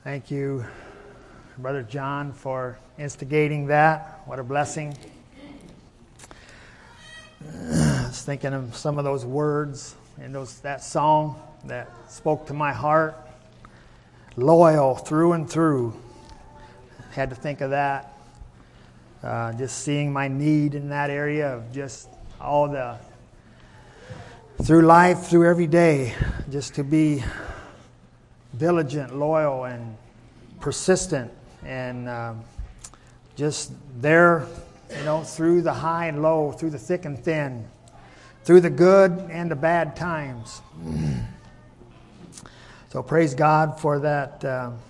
Thank you, Brother John, for instigating that. What a blessing. I was thinking of some of those words in that song that spoke to my heart. Loyal through and through. Had to think of that. Just seeing my need in that area of just all through life, through every day, just to be diligent, loyal, and persistent, and just there, through the high and low, through the thick and thin, through the good and the bad times. So praise God for that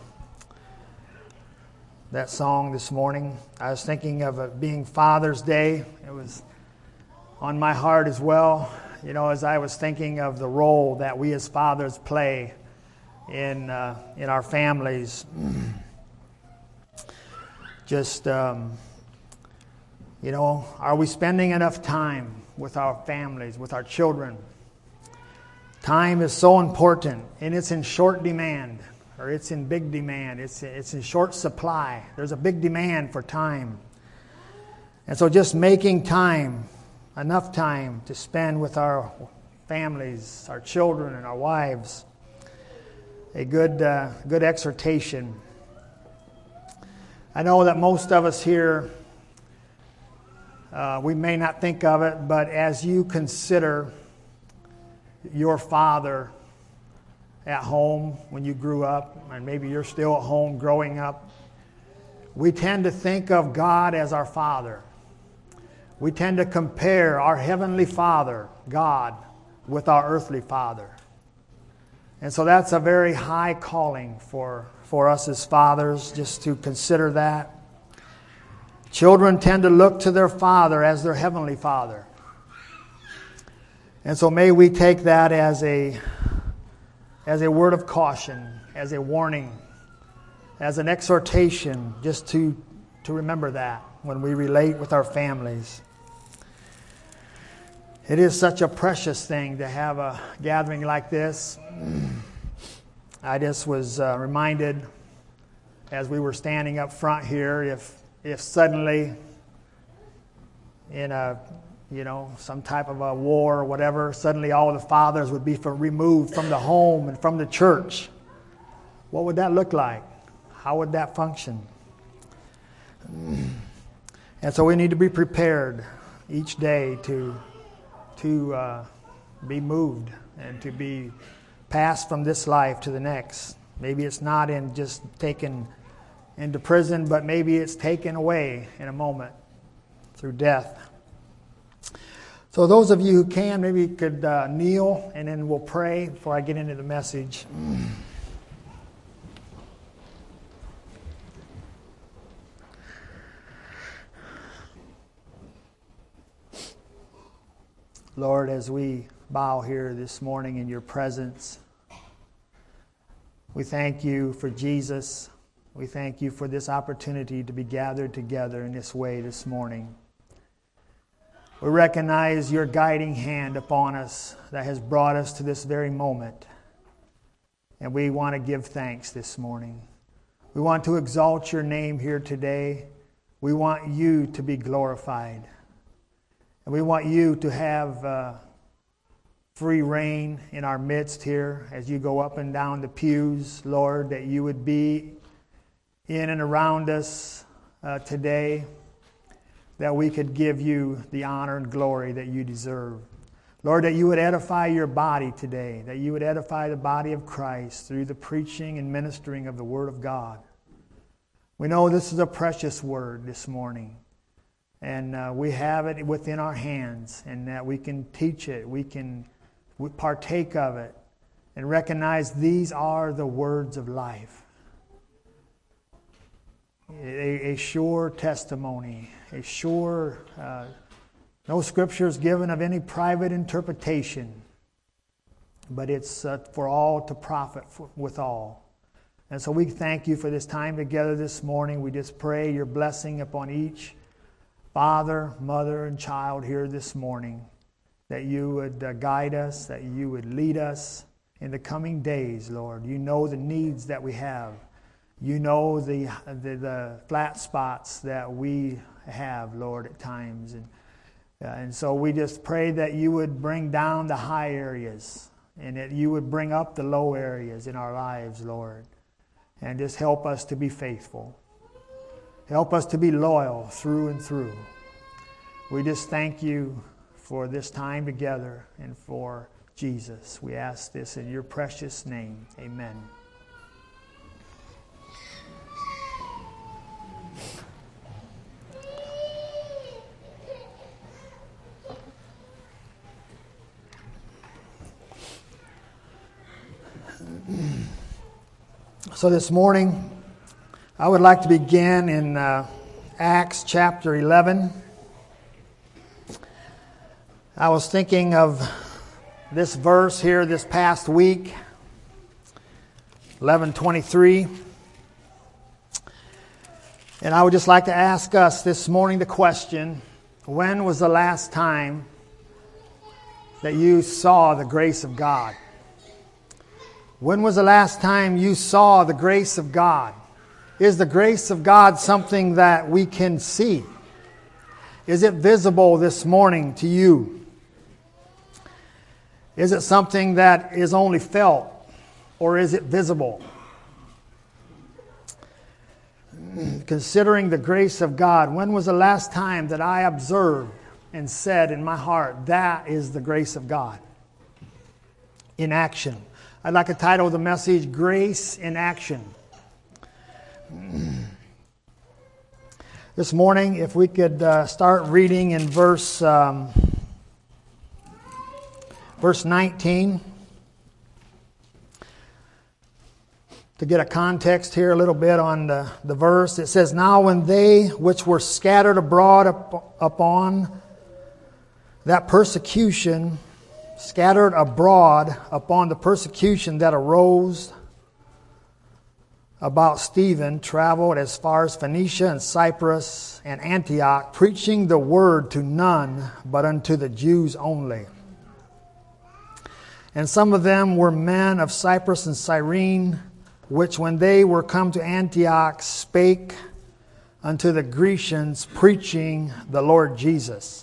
song this morning. I was thinking of it being Father's Day. It was on my heart as well, as I was thinking of the role that we as fathers play in our families. Just, are we spending enough time with our families, with our children? Time is so important, and it's in short demand, or it's in big demand. It's in short supply. There's a big demand for time. And so just making time, enough time to spend with our families, our children, and our wives, a good exhortation. I know that most of us here, we may not think of it, but as you consider your father at home when you grew up, and maybe you're still at home growing up, we tend to think of God as our Father. We tend to compare our Heavenly Father, God, with our earthly father. And so that's a very high calling for us as fathers, just to consider that. Children tend to look to their father as their Heavenly Father. And so may we take that as a word of caution, as a warning, as an exhortation, just to remember that when we relate with our families. It is such a precious thing to have a gathering like this. I just was reminded as we were standing up front here, if suddenly in some type of a war or whatever, suddenly all the fathers would be removed from the home and from the church. What would that look like? How would that function? And so we need to be prepared each day to be moved and to be passed from this life to the next. Maybe it's not in just taken into prison, but maybe it's taken away in a moment through death. So those of you who can, maybe you could kneel, and then we'll pray before I get into the message. Lord, as we bow here this morning in your presence, we thank you for Jesus. We thank you for this opportunity to be gathered together in this way this morning. We recognize your guiding hand upon us that has brought us to this very moment. And we want to give thanks this morning. We want to exalt your name here today. We want you to be glorified. And we want you to have free reign in our midst here as you go up and down the pews, Lord, that you would be in and around us today, that we could give you the honor and glory that you deserve. Lord, that you would edify your body today, that you would edify the body of Christ through the preaching and ministering of the Word of God. We know this is a precious word this morning. And we have it within our hands, and that we can teach it, we partake of it, and recognize these are the words of life. A sure testimony, a sure, no scripture is given of any private interpretation, but it's for all to profit with all. And so we thank you for this time together this morning. We just pray your blessing upon each father, mother, and child here this morning, that you would guide us, that you would lead us in the coming days, Lord. You know the needs that we have. You know the flat spots that we have, Lord, at times. And so we just pray that you would bring down the high areas and that you would bring up the low areas in our lives, Lord. And just help us to be faithful. Help us to be loyal through and through. We just thank you for this time together and for Jesus. We ask this in your precious name. Amen. So this morning, I would like to begin in Acts chapter 11. I was thinking of this verse here this past week, 11:23. And I would just like to ask us this morning the question, when was the last time that you saw the grace of God? When was the last time you saw the grace of God? Is the grace of God something that we can see? Is it visible this morning to you? Is it something that is only felt, or is it visible? Considering the grace of God, when was the last time that I observed and said in my heart, that is the grace of God in action? I'd like to title the message, Grace in Action. This morning, if we could start reading in verse 19. To get a context here a little bit on the verse, it says, "Now when they which were scattered abroad upon that persecution, scattered abroad upon the persecution that arose about Stephen, traveled as far as Phoenicia and Cyprus and Antioch, preaching the word to none but unto the Jews only. And some of them were men of Cyprus and Cyrene, which when they were come to Antioch spake unto the Grecians, preaching the Lord Jesus.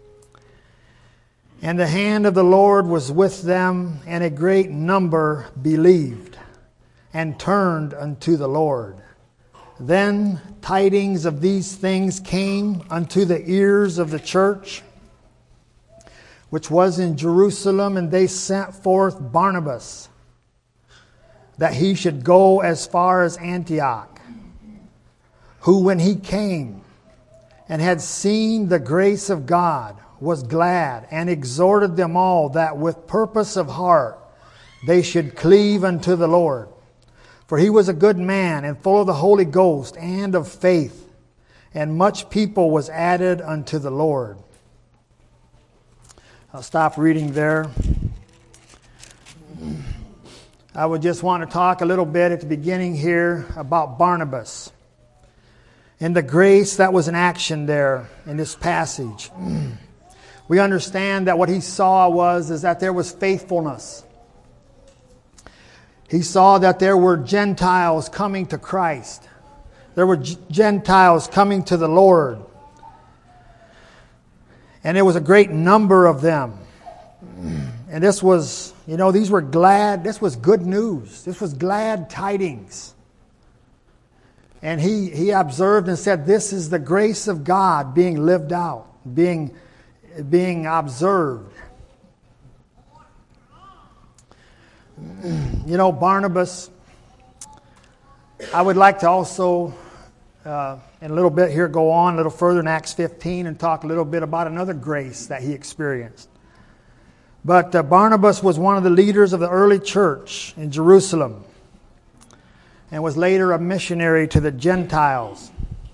And the hand of the Lord was with them, and a great number believed, and turned unto the Lord. Then tidings of these things came unto the ears of the church, which was in Jerusalem, and they sent forth Barnabas, that he should go as far as Antioch, who when he came and had seen the grace of God, was glad, and exhorted them all that with purpose of heart they should cleave unto the Lord. For he was a good man, and full of the Holy Ghost and of faith, and much people was added unto the Lord." I'll stop reading there. I would just want to talk a little bit at the beginning here about Barnabas and the grace that was in action there in this passage. We understand that what he saw is that there was faithfulness. He saw that there were Gentiles coming to Christ. There were Gentiles coming to the Lord. And there was a great number of them. And this was, these were glad, this was good news. This was glad tidings. And he observed and said, this is the grace of God being lived out, being observed. Barnabas, I would like to also, in a little bit here, go on a little further in Acts 15 and talk a little bit about another grace that he experienced. But Barnabas was one of the leaders of the early church in Jerusalem and was later a missionary to the Gentiles.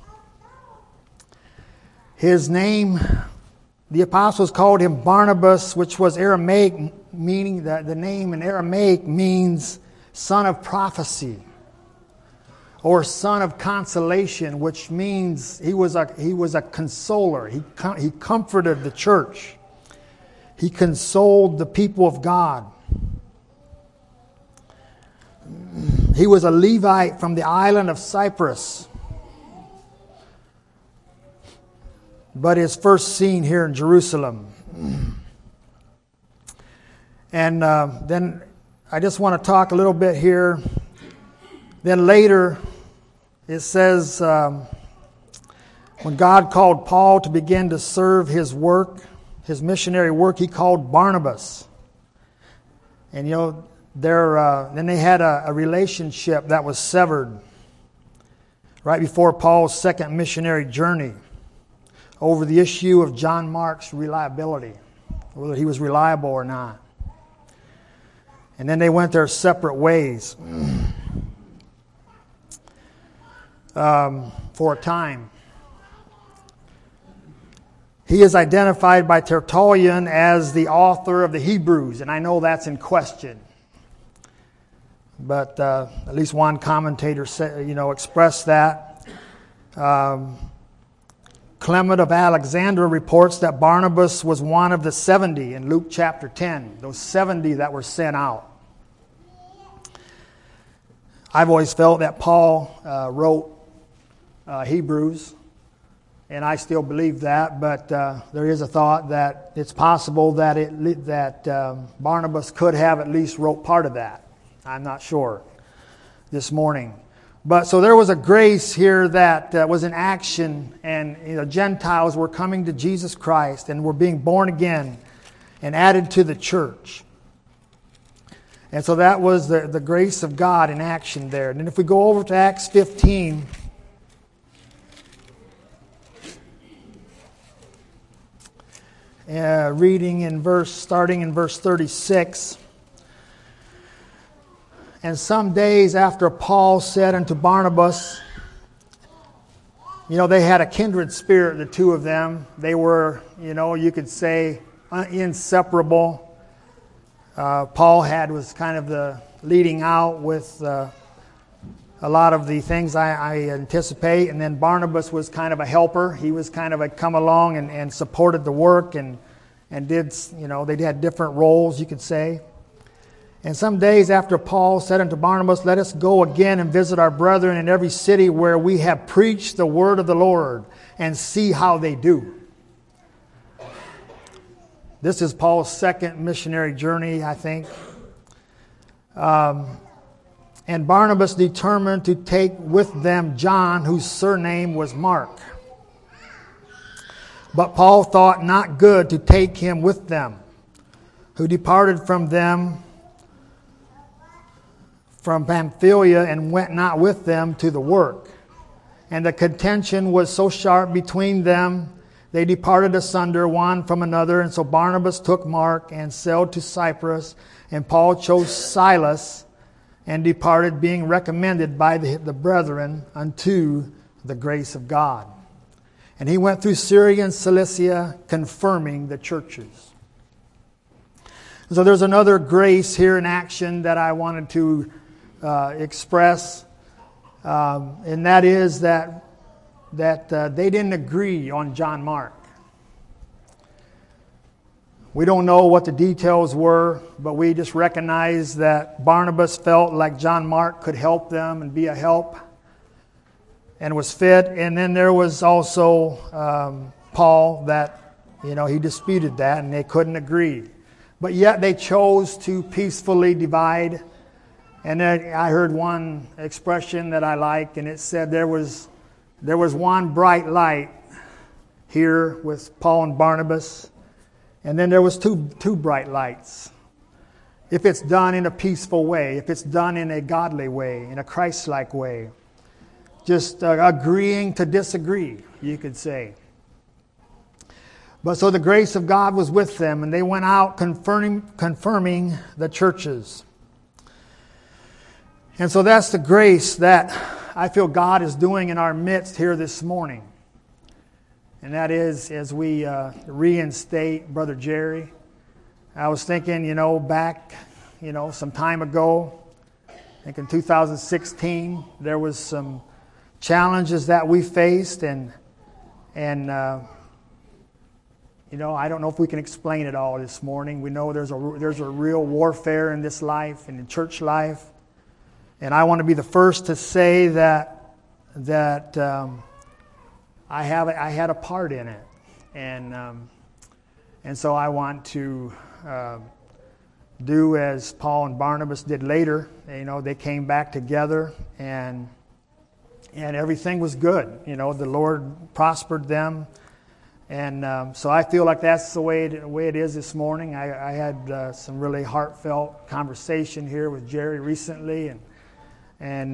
His name, the apostles called him Barnabas, which was Aramaic, meaning that the name in Aramaic means son of prophecy or son of consolation, which means he was a consoler. He comforted the church. He consoled the people of God. He was a Levite from the island of Cyprus, but is first seen here in Jerusalem. And then I just want to talk a little bit here. Then later, it says, when God called Paul to begin to serve his work, his missionary work, he called Barnabas. And then they had a relationship that was severed right before Paul's second missionary journey over the issue of John Mark's reliability, whether he was reliable or not. And then they went their separate ways for a time. He is identified by Tertullian as the author of the Hebrews, and I know that's in question. But at least one commentator expressed that. Clement of Alexandria reports that Barnabas was one of the 70 in Luke chapter 10, those 70 that were sent out. I've always felt that Paul wrote Hebrews, and I still believe that, but there is a thought that it's possible that Barnabas could have at least wrote part of that. I'm not sure this morning. But so there was a grace here that was in action, and Gentiles were coming to Jesus Christ and were being born again and added to the church. And so that was the grace of God in action there. And then if we go over to Acts 15, reading starting in verse 36. And some days after Paul said unto Barnabas, they had a kindred spirit, the two of them. They were, you could say, inseparable. Paul was kind of the leading out with a lot of the things I anticipate. And then Barnabas was kind of a helper. He was kind of come along and supported the work and did, they had different roles, you could say. And some days after Paul said unto Barnabas, let us go again and visit our brethren in every city where we have preached the word of the Lord and see how they do. This is Paul's second missionary journey, I think. And Barnabas determined to take with them John, whose surname was Mark. But Paul thought not good to take him with them, who departed from them from Pamphylia and went not with them to the work. And the contention was so sharp between them, they departed asunder one from another. And so Barnabas took Mark and sailed to Cyprus, and Paul chose Silas and departed, being recommended by the brethren unto the grace of God. And he went through Syria and Cilicia, confirming the churches. So there's another grace here in action that I wanted to express, and that is that they didn't agree on John Mark. We don't know what the details were, but we just recognize that Barnabas felt like John Mark could help them and be a help and was fit. And then there was also Paul that, he disputed that and they couldn't agree. But yet they chose to peacefully divide. And then I heard one expression that I liked, and it said there was one bright light here with Paul and Barnabas, and then there was two bright lights. If it's done in a peaceful way, if it's done in a godly way, in a Christ-like way, just agreeing to disagree, you could say. But so the grace of God was with them, and they went out confirming the churches. And so that's the grace that I feel God is doing in our midst here this morning. And that is as we reinstate Brother Jerry. I was thinking, back, some time ago, I think in 2016, there was some challenges that we faced, and I don't know if we can explain it all this morning. We know there's a real warfare in this life and in church life. And I want to be the first to say that I had a part in it, and so I want to do as Paul and Barnabas did later. You know, they came back together, and everything was good. You know, the Lord prospered them, and so I feel like that's the way it is this morning. I had some really heartfelt conversation here with Jerry recently, and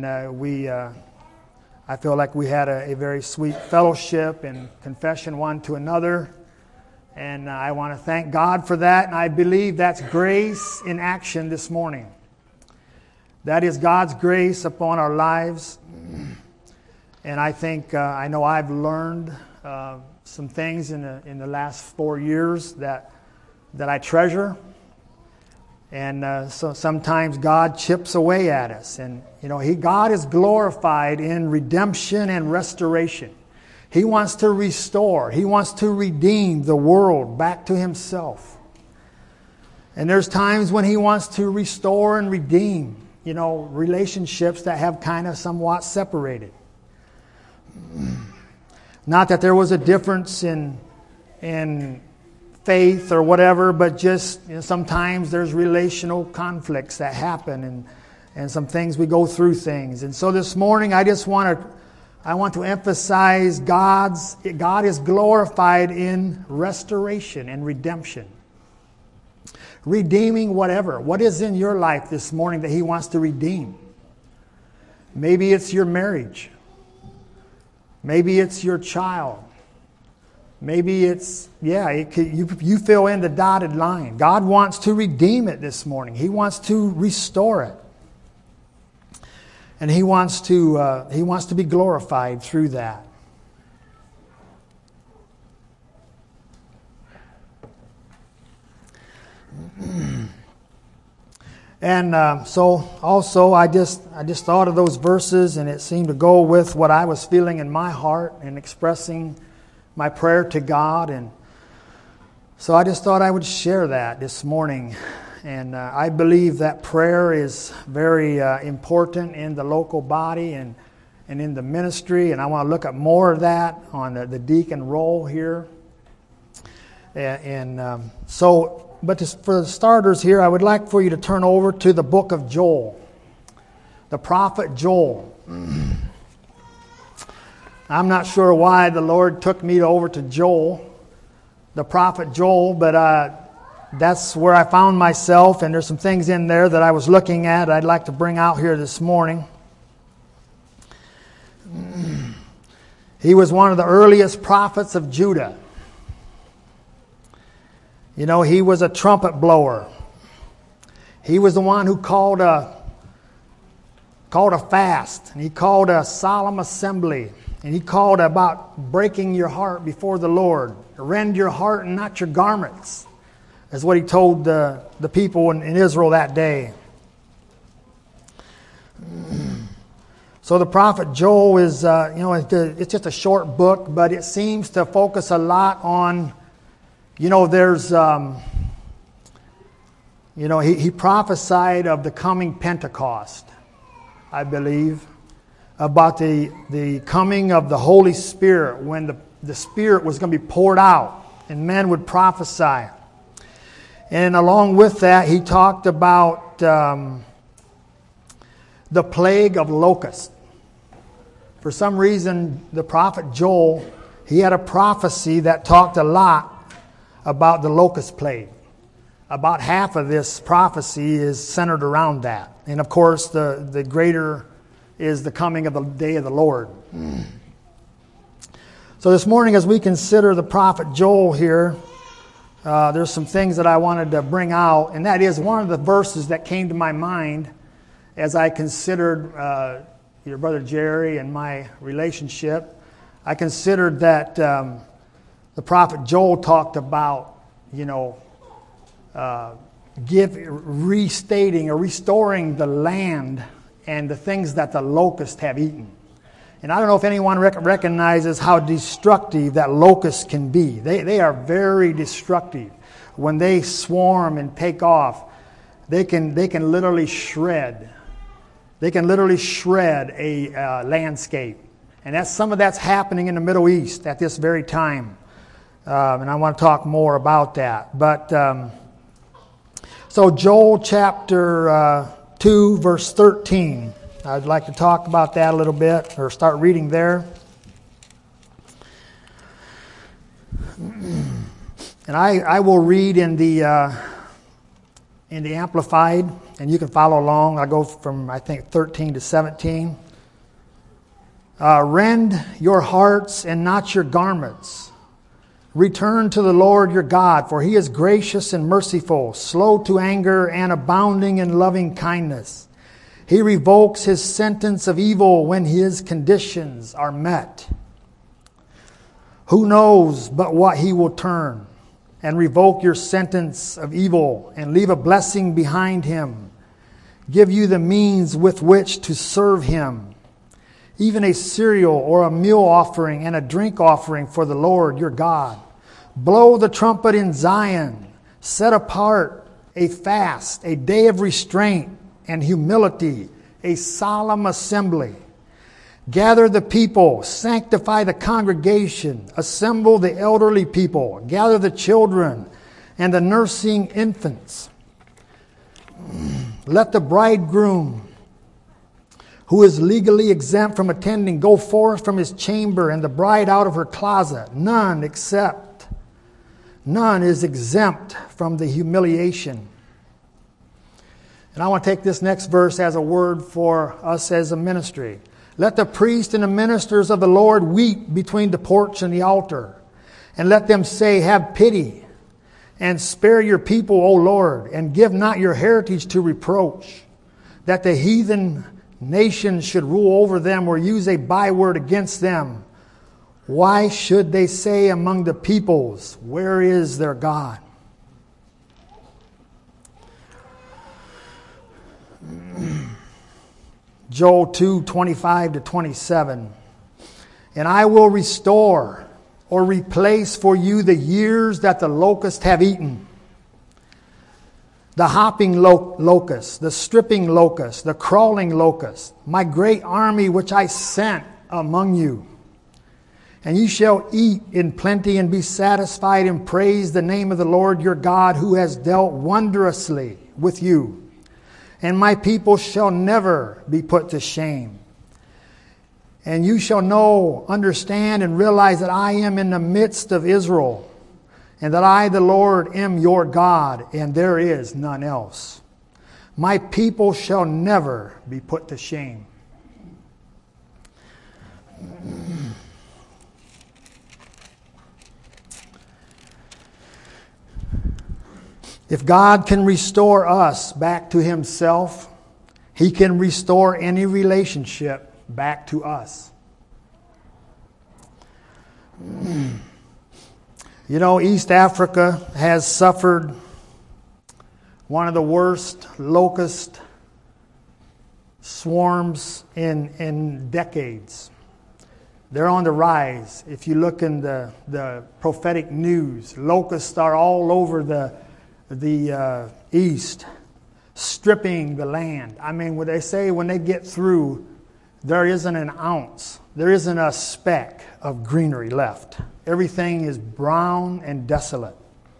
I feel like we had a very sweet fellowship and confession one to another. And I want to thank God for that. And I believe that's grace in action this morning. That is God's grace upon our lives. And I think, I know I've learned some things in the last 4 years that I treasure. And so sometimes God chips away at us. And, you know, God is glorified in redemption and restoration. He wants to restore. He wants to redeem the world back to Himself. And there's times when He wants to restore and redeem, you know, relationships that have kind of somewhat separated. Not that there was a difference in faith or whatever, but just, you know, sometimes there's relational conflicts that happen, and some things we go through things. And so this morning I want to emphasize God is glorified in restoration and redemption. Redeeming whatever. What is in your life this morning that He wants to redeem? Maybe it's your marriage. Maybe it's your child. Maybe it's, you fill in the dotted line. God wants to redeem it this morning. He wants to restore it. And He wants to be glorified through that. And so also I just thought of those verses, and it seemed to go with what I was feeling in my heart and expressing my prayer to God. And so I just thought I would share that this morning. And I believe that prayer is very important in the local body and in the ministry. And I want to look at more of that on the deacon role here. But for the starters here, I would like for you to turn over to the book of Joel, the prophet Joel. I'm not sure why the Lord took me over to Joel, the prophet Joel, but that's where I found myself, and there's some things in there that I was looking at I'd like to bring out here this morning. He was one of the earliest prophets of Judah. You know, he was a trumpet blower. He was the one who called a fast, and he called a solemn assembly, and he called about breaking your heart before the Lord. Rend your heart and not your garments, is what he told the people in Israel that day. So the prophet Joel is, it's just a short book, but it seems to focus a lot on, there's, he prophesied of the coming Pentecost, I believe, about the coming of the Holy Spirit, when the Spirit was going to be poured out and men would prophesy. And along with that, he talked about the plague of locusts. For some reason, the prophet Joel, he had a prophecy that talked a lot about the locust plague. About half of this prophecy is centered around that. And of course, the greater is the coming of the day of the Lord. So this morning, as we consider the prophet Joel here, there's some things that I wanted to bring out. And that is one of the verses that came to my mind as I considered your brother Jerry and my relationship. I considered that the prophet Joel talked about, restating or restoring the land and the things that the locusts have eaten. And I don't know if anyone recognizes how destructive that locusts can be. They are very destructive. When they swarm and take off, they can literally shred They can literally shred a landscape. And some of that's happening in the Middle East at this very time. And I want to talk more about that. But so Joel chapter 2, verse 13. I'd like to talk about that a little bit, or start reading there. And I will read in the Amplified, and you can follow along. I go from, I think, 13 to 17. Rend your hearts and not your garments. Return to the Lord your God, for He is gracious and merciful, slow to anger and abounding in loving kindness. He revokes His sentence of evil when His conditions are met. Who knows but what He will turn and revoke your sentence of evil and leave a blessing behind Him, give you the means with which to serve Him, even a cereal or a meal offering and a drink offering for the Lord your God. Blow the trumpet in Zion, set apart a fast, a day of restraint and humility, a solemn assembly. Gather the people, sanctify the congregation, assemble the elderly people, gather the children and the nursing infants. Let the bridegroom, who is legally exempt from attending, go forth from his chamber, and the bride out of her closet. None is exempt from the humiliation. And I want to take this next verse as a word for us as a ministry. Let the priest and the ministers of the Lord weep between the porch and the altar, and let them say, have pity, and spare your people, O Lord, and give not your heritage to reproach, that the heathen nations should rule over them or use a byword against them. Why should they say among the peoples, where is their God? Joel 2, 25 to 27. And I will restore or replace for you the years that the locusts have eaten. The hopping locust, the stripping locust, the crawling locust, my great army which I sent among you. And you shall eat in plenty and be satisfied, and praise the name of the Lord your God, who has dealt wondrously with you. And my people shall never be put to shame. And you shall know, understand, and realize that I am in the midst of Israel, and that I, the Lord, am your God, and there is none else. My people shall never be put to shame. If God can restore us back to Himself, He can restore any relationship back to us. You know, East Africa has suffered one of the worst locust swarms in decades. They're on the rise. If you look in the prophetic news, locusts are all over the east, stripping the land. I mean, what they say, when they get through, there isn't an ounce, there isn't a speck of greenery left. Everything is brown and desolate.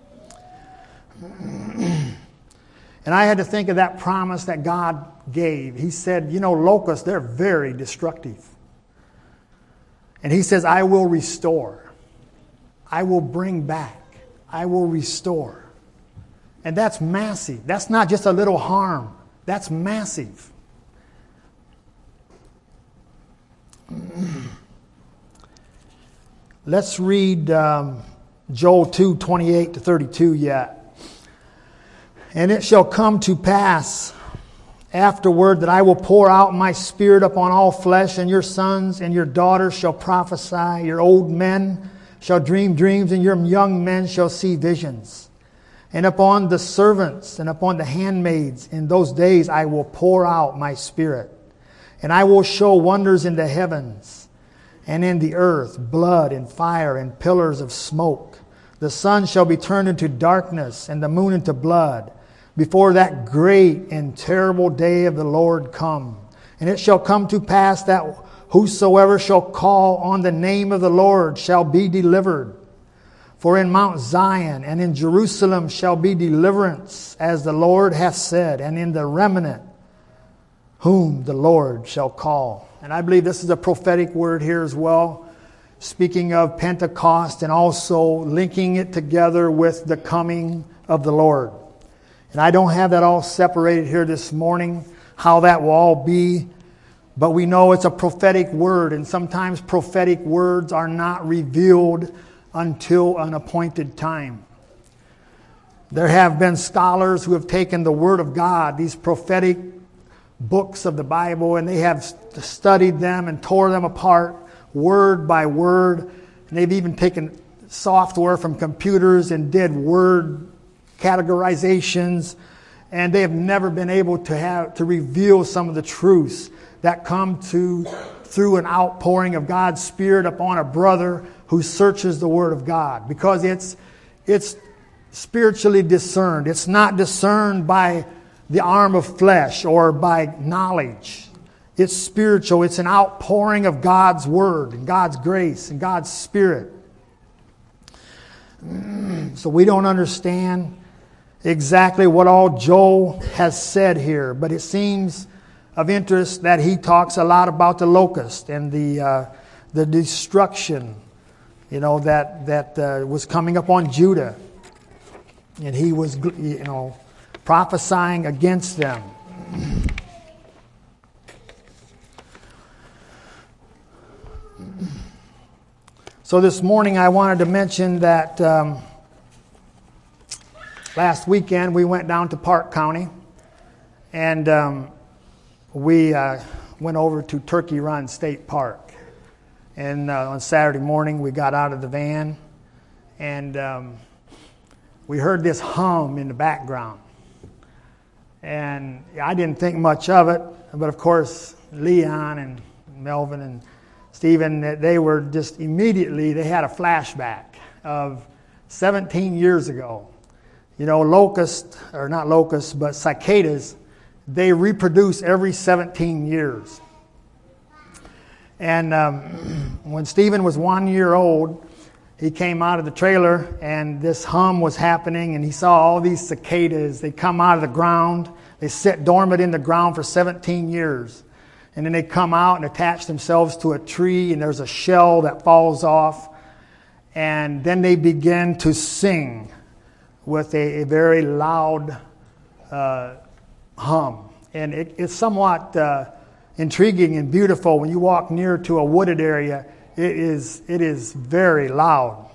And I had to think of that promise that God gave. He said, you know, locusts, they're very destructive. And He says, I will restore. I will bring back. I will restore. And that's massive. That's not just a little harm. That's massive. Let's read Joel 2, 28 to 32 yet. And it shall come to pass afterward that I will pour out my Spirit upon all flesh, and your sons and your daughters shall prophesy, your old men shall dream dreams, and your young men shall see visions. And upon the servants and upon the handmaids in those days I will pour out my Spirit. And I will show wonders in the heavens and in the earth, blood and fire and pillars of smoke. The sun shall be turned into darkness and the moon into blood before that great and terrible day of the Lord come. And it shall come to pass that whosoever shall call on the name of the Lord shall be delivered. For in Mount Zion and in Jerusalem shall be deliverance, as the Lord hath said, and in the remnant whom the Lord shall call. And I believe this is a prophetic word here as well, speaking of Pentecost and also linking it together with the coming of the Lord. And I don't have that all separated here this morning, how that will all be. But we know it's a prophetic word, and sometimes prophetic words are not revealed until an appointed time. There have been scholars who have taken the Word of God, these prophetic books of the Bible, and they have studied them and tore them apart word by word. And they've even taken software from computers and did word categorizations, and they have never been able to reveal some of the truths that come through an outpouring of God's Spirit upon a brother who searches the Word of God, because it's spiritually discerned. It's not discerned by the arm of flesh or by knowledge. It's spiritual. It's an outpouring of God's Word and God's grace and God's Spirit. So we don't understand exactly what all Joel has said here, but it seems of interest that he talks a lot about the locust and the destruction, that was coming up on Judah, and he was, prophesying against them. So this morning I wanted to mention that last weekend we went down to Park County, and we went over to Turkey Run State Park. And on Saturday morning, we got out of the van, and we heard this hum in the background. And I didn't think much of it, but of course, Leon and Melvin and Stephen, they were just immediately, they had a flashback of 17 years ago. Cicadas, they reproduce every 17 years. And when Stephen was 1 year old, he came out of the trailer and this hum was happening, and he saw all these cicadas. They come out of the ground. They sit dormant in the ground for 17 years. And then they come out and attach themselves to a tree, and there's a shell that falls off. And then they begin to sing with a very loud hum. And it's somewhat intriguing and beautiful when you walk near to a wooded area. It is very loud.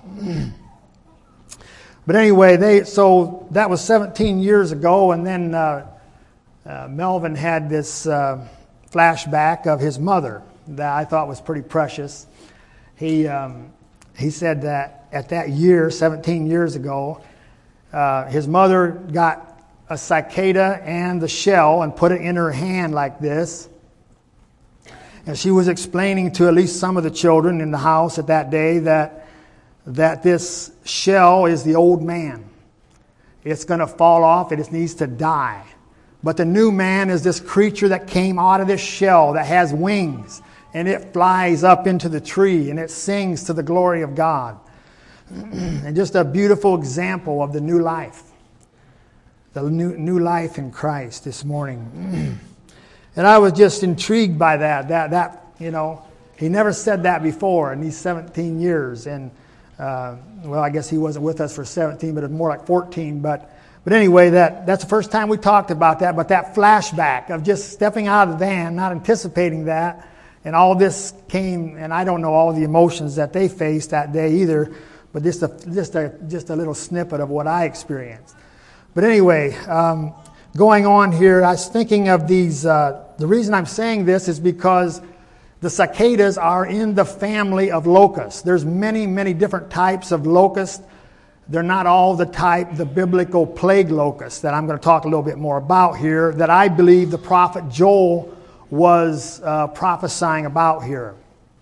But anyway, so that was 17 years ago, and then Melvin had this flashback of his mother that I thought was pretty precious. He said that at that year, 17 years ago, his mother got a cicada and the shell and put it in her hand like this. And she was explaining to at least some of the children in the house at that day that this shell is the old man. It's going to fall off. It needs to die. But the new man is this creature that came out of this shell that has wings, and it flies up into the tree and it sings to the glory of God. And just a beautiful example of the new life. The new life in Christ this morning. And I was just intrigued by that, he never said that before in these 17 years. And, I guess he wasn't with us for 17, but it was more like 14. But anyway, that's the first time we talked about that. But that flashback of just stepping out of the van, not anticipating that, and all this came, and I don't know all the emotions that they faced that day either, but just a little snippet of what I experienced. But anyway, going on here, I was thinking of these. The reason I'm saying this is because the cicadas are in the family of locusts. There's many, many different types of locusts. They're not all the biblical plague locusts that I'm going to talk a little bit more about here, that I believe the prophet Joel was prophesying about here.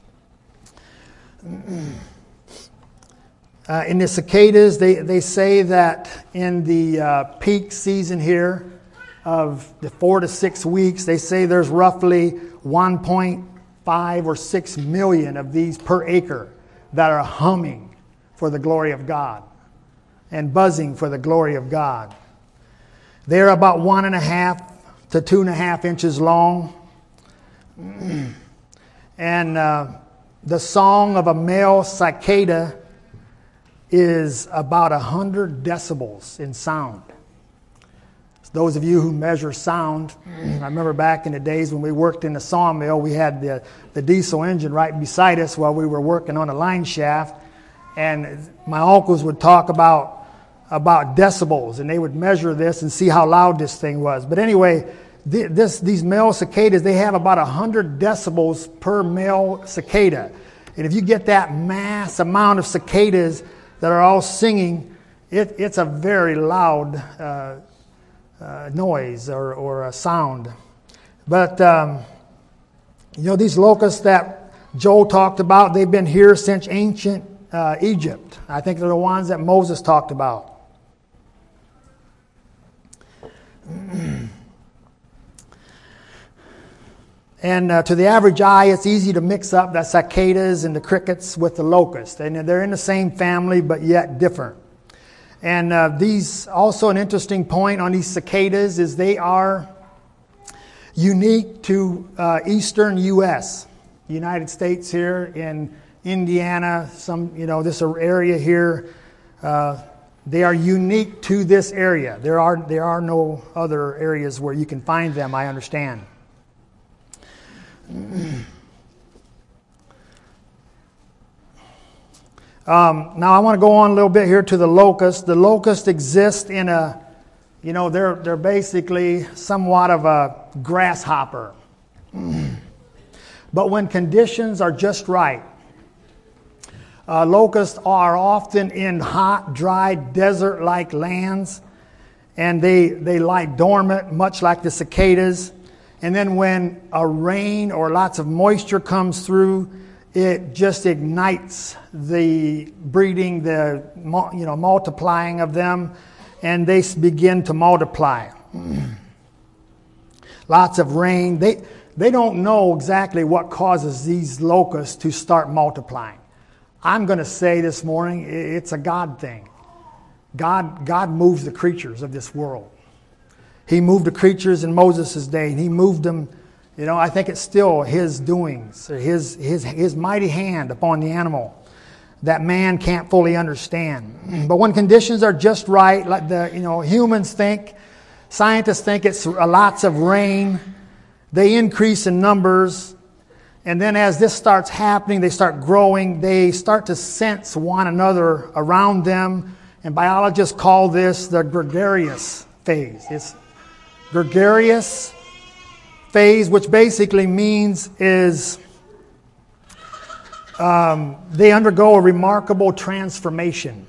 In the cicadas, they say that in the peak season here, of the 4 to 6 weeks, they say there's roughly 1.5 or 6 million of these per acre that are humming for the glory of God and buzzing for the glory of God. They're about 1.5 to 2.5 inches long. And the song of a male cicada is about 100 decibels in sound. Those of you who measure sound, I remember back in the days when we worked in the sawmill, we had the diesel engine right beside us while we were working on a line shaft. And my uncles would talk about decibels, and they would measure this and see how loud this thing was. But anyway, these male cicadas, they have about 100 decibels per male cicada. And if you get that mass amount of cicadas that are all singing, it's a very loud noise or a sound. But, these locusts that Joel talked about, they've been here since ancient Egypt. I think they're the ones that Moses talked about. And to the average eye, it's easy to mix up the cicadas and the crickets with the locusts. And they're in the same family, but yet different. And these, also an interesting point on these cicadas is they are unique to eastern U.S., United States here in Indiana, this area here. They are unique to this area. There are no other areas where you can find them, I understand. Now I want to go on a little bit here to the locust. The locust exist in they're basically somewhat of a grasshopper. But when conditions are just right, locusts are often in hot, dry, desert-like lands, and they lie dormant, much like the cicadas. And then when a rain or lots of moisture comes through, it just ignites the breeding, the multiplying of them, and they begin to multiply. Lots of rain. They don't know exactly what causes these locusts to start multiplying. I'm going to say this morning, it's a God thing. God moves the creatures of this world. He moved the creatures in Moses' day, and he moved them. I think it's still his doings, his mighty hand upon the animal that man can't fully understand. But when conditions are just right, like humans think, scientists think it's lots of rain, they increase in numbers, and then as this starts happening, they start growing, they start to sense one another around them, and biologists call this the gregarious phase. It's gregarious phase, which basically means is they undergo a remarkable transformation.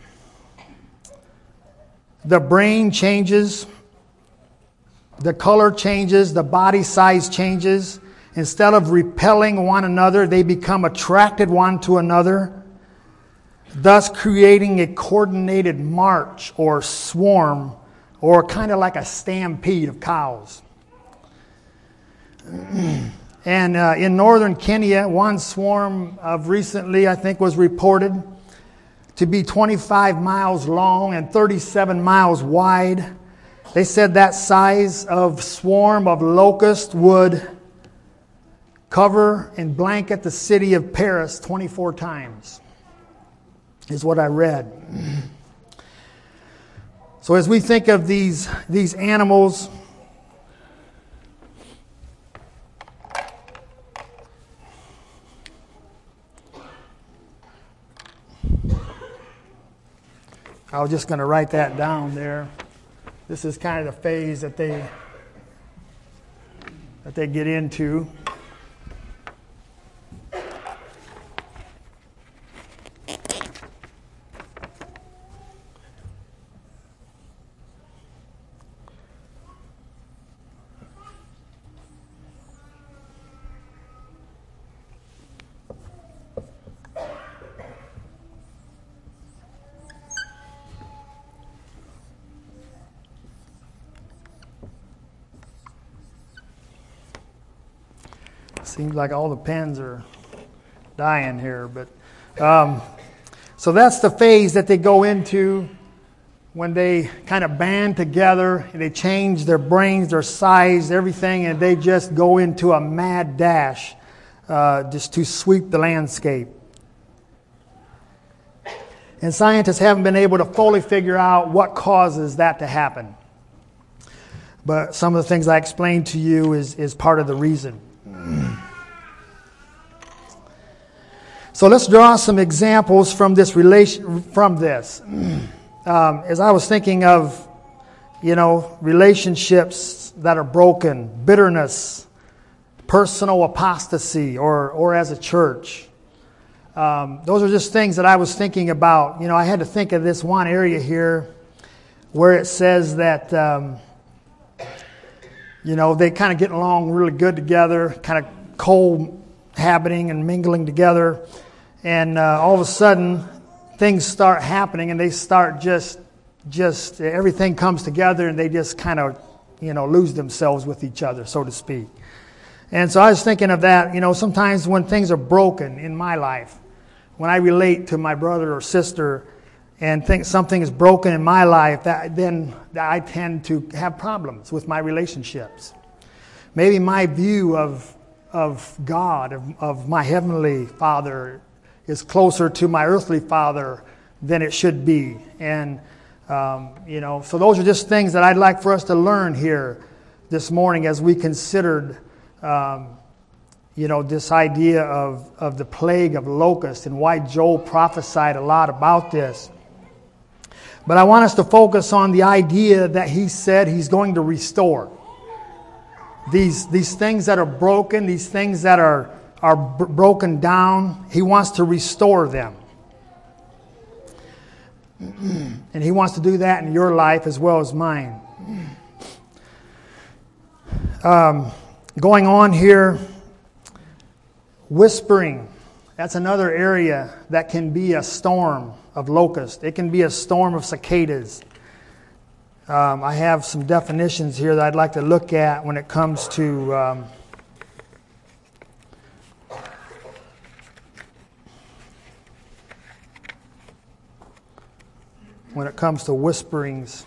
The brain changes, the color changes, the body size changes. Instead of repelling one another, they become attracted one to another, thus creating a coordinated march or swarm, or kind of like a stampede of cows. And in northern Kenya, one swarm of recently, I think, was reported to be 25 miles long and 37 miles wide. They said that size of swarm of locusts would cover and blanket the city of Paris 24 times, is what I read. So as we think of these animals, I was just going to write that down there. This is kind of the phase that they get into. Seems like all the pens are dying here. But so that's the phase that they go into when they kind of band together and they change their brains, their size, everything, and they just go into a mad dash just to sweep the landscape. And scientists haven't been able to fully figure out what causes that to happen. But some of the things I explained to you is part of the reason. So let's draw some examples from this as I was thinking of, relationships that are broken, bitterness, personal apostasy, or as a church. Those are just things that I was thinking about. I had to think of this one area here where it says that, they kind of get along really good together, kind of cohabiting and mingling together. And all of a sudden, things start happening and they start just everything comes together and they just kind of, lose themselves with each other, so to speak. And so I was thinking of that, sometimes when things are broken in my life, when I relate to my brother or sister and think something is broken in my life, then I tend to have problems with my relationships. Maybe my view of God, of my heavenly Father, is closer to my earthly father than it should be. And, so those are just things that I'd like for us to learn here this morning as we considered, this idea of the plague of locusts and why Joel prophesied a lot about this. But I want us to focus on the idea that he said he's going to restore. These things that are broken, these things that are broken down, he wants to restore them. And he wants to do that in your life as well as mine. Going on here, whispering. That's another area that can be a storm of locusts. It can be a storm of cicadas. I have some definitions here that I'd like to look at when it comes to whisperings.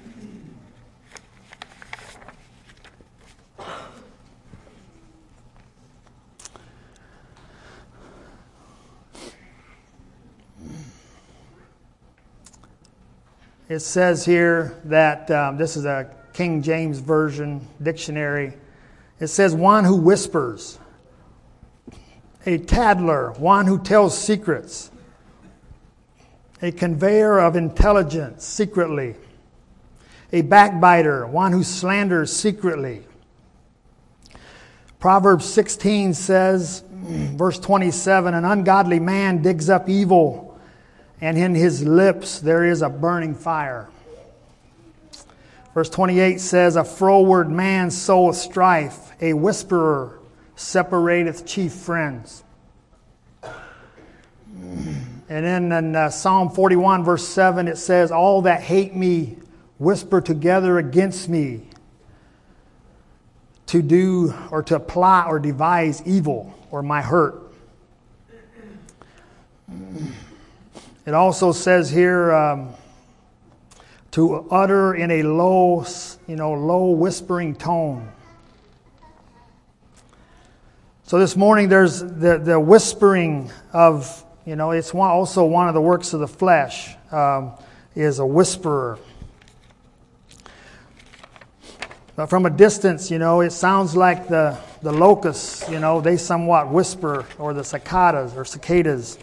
It says here that this is a King James Version dictionary. It says one who whispers, a tattler, one who tells secrets, a conveyor of intelligence secretly, a backbiter, one who slanders secretly. Proverbs 16 says, verse 27, an ungodly man digs up evil, and in his lips there is a burning fire. Verse 28 says, a froward man soweth strife, a whisperer separateth chief friends. And then in Psalm 41, verse 7, it says, all that hate me whisper together against me to do or to plot or devise evil or my hurt. It also says here to utter in a low whispering tone. So this morning there's the whispering of, it's also one of the works of the flesh, is a whisperer. But from a distance, it sounds like the locusts, they somewhat whisper, or the cicadas.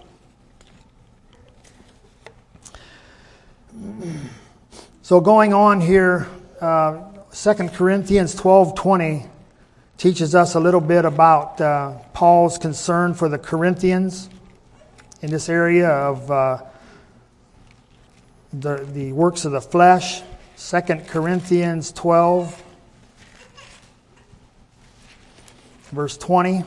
So going on here, 2 Corinthians 12:20 teaches us a little bit about Paul's concern for the Corinthians in this area of the works of the flesh. 2 Corinthians 12, verse 20.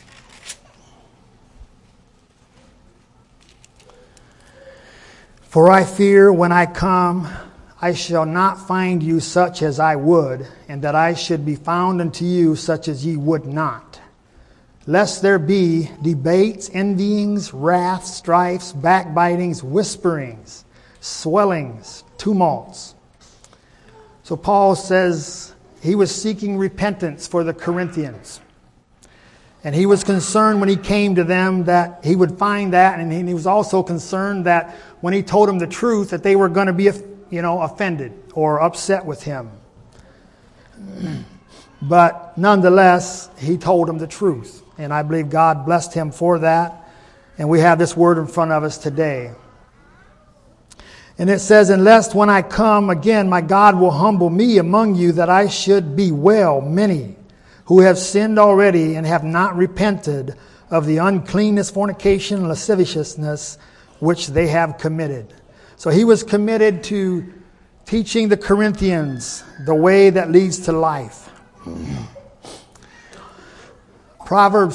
For I fear when I come, I shall not find you such as I would, and that I should be found unto you such as ye would not. lest there be debates, envyings, wraths, strifes, backbitings, whisperings, swellings, tumults. So Paul says he was seeking repentance for the Corinthians. And he was concerned when he came to them that he would find that, and he was also concerned that when he told them the truth that they were going to be, offended or upset with him. But nonetheless, he told them the truth. And I believe God blessed him for that. And we have this word in front of us today. And it says, "Unless when I come again, my God will humble me among you, that I should bewail many who have sinned already and have not repented of the uncleanness, fornication, and lasciviousness which they have committed." So he was committed to teaching the Corinthians the way that leads to life. Proverbs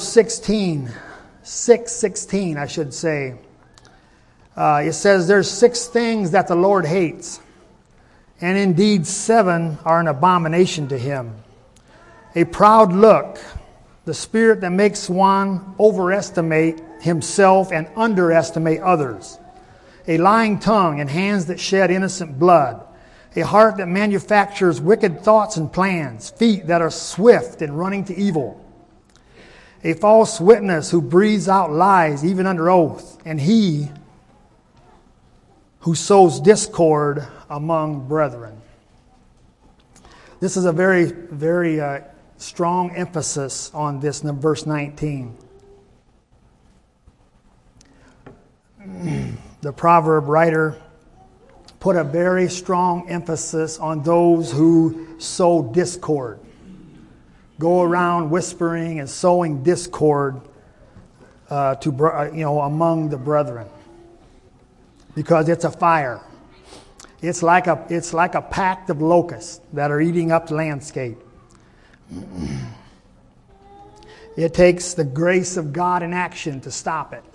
6:16, I should say. It says there's 6 things that the Lord hates, and indeed 7 are an abomination to him. A proud look, the spirit that makes one overestimate himself and underestimate others. A lying tongue and hands that shed innocent blood. A heart that manufactures wicked thoughts and plans. Feet that are swift in running to evil. A false witness who breathes out lies even under oath. And he who sows discord among brethren. This is a very, very strong emphasis on this in verse 19. The proverb writer put a very strong emphasis on those who sow discord. Go around whispering and sowing discord among the brethren, because it's a fire. It's like a pack of locusts that are eating up the landscape. It takes the grace of God in action to stop it.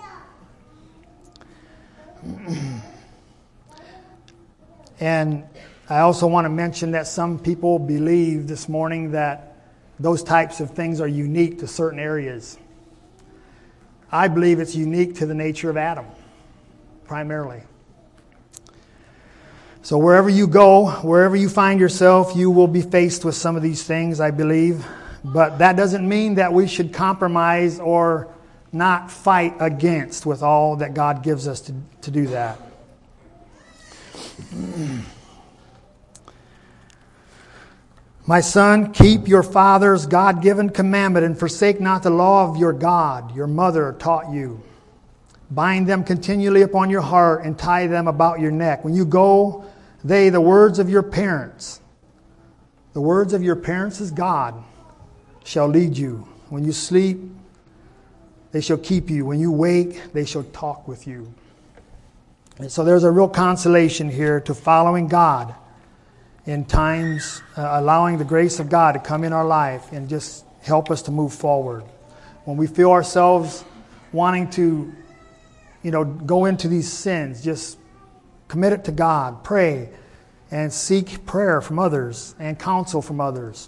And I also want to mention that some people believe this morning that those types of things are unique to certain areas. I believe it's unique to the nature of Adam, primarily. So wherever you go, wherever you find yourself, you will be faced with some of these things, I believe. But that doesn't mean that we should compromise or not fight against with all that God gives us to do that. My son, keep your father's God-given commandment and forsake not the law of your God, your mother taught you. Bind them continually upon your heart and tie them about your neck. When you go, the words of your parents, the words of your parents is God, shall lead you. When you sleep, they shall keep you. When you wake, they shall talk with you. And so there's a real consolation here to following God in times, allowing the grace of God to come in our life and just help us to move forward. When we feel ourselves wanting to, go into these sins, just commit it to God, pray, and seek prayer from others and counsel from others.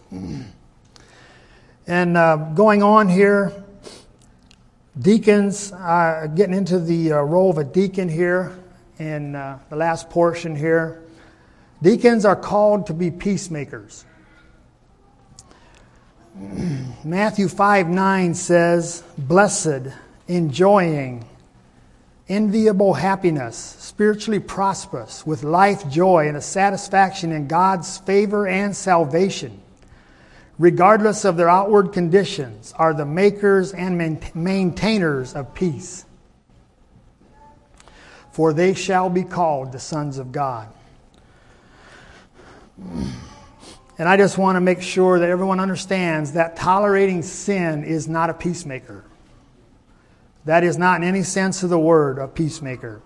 And going on here, deacons, getting into the role of a deacon here in the last portion here. Deacons are called to be peacemakers. Matthew 5:9 says, "Blessed, enjoying enviable happiness, spiritually prosperous, with life joy and a satisfaction in God's favor and salvation, regardless of their outward conditions, are the makers and maintainers of peace. For they shall be called the sons of God." And I just want to make sure that everyone understands that tolerating sin is not a peacemaker. That is not in any sense of the word a peacemaker.